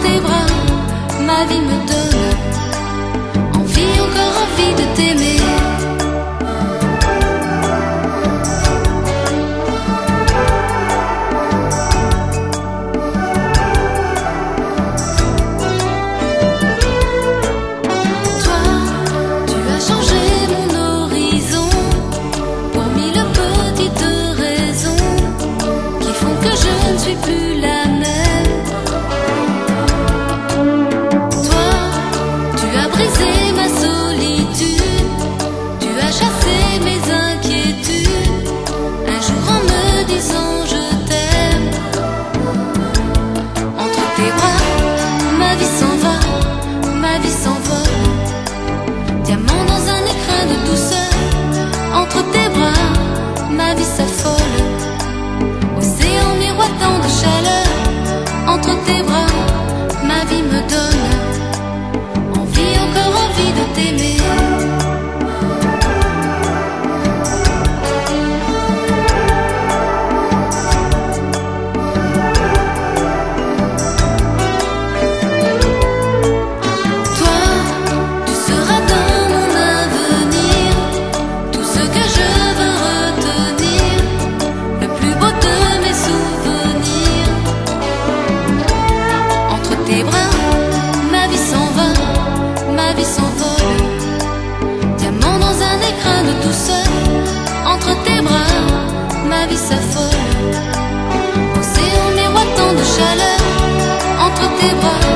tes bras, ma vie me donne envie, encore envie de t'aimer. Plus la même. Toi, tu as brisé ma solitude, tu as chassé mes inquiétudes, un jour en me disant je t'aime. Entre tes bras, ma vie s'en va, ma vie s'envole, diamant dans un écrin de douceur. Entre tes bras, ma vie s'affole, océan miroitant de chaleur. Entre tes bras, ma vie me donne envie, encore envie de t'aimer. Toi, tu seras dans mon avenir, tout ce que je veux retenir, le plus beau de mes souvenirs. Entre tes bras, ma vie s'en va, ma vie s'envole, diamant dans un écrin de douceur. Entre tes bras, ma vie s'affole, océan miroitant de chaleur. Entre tes bras,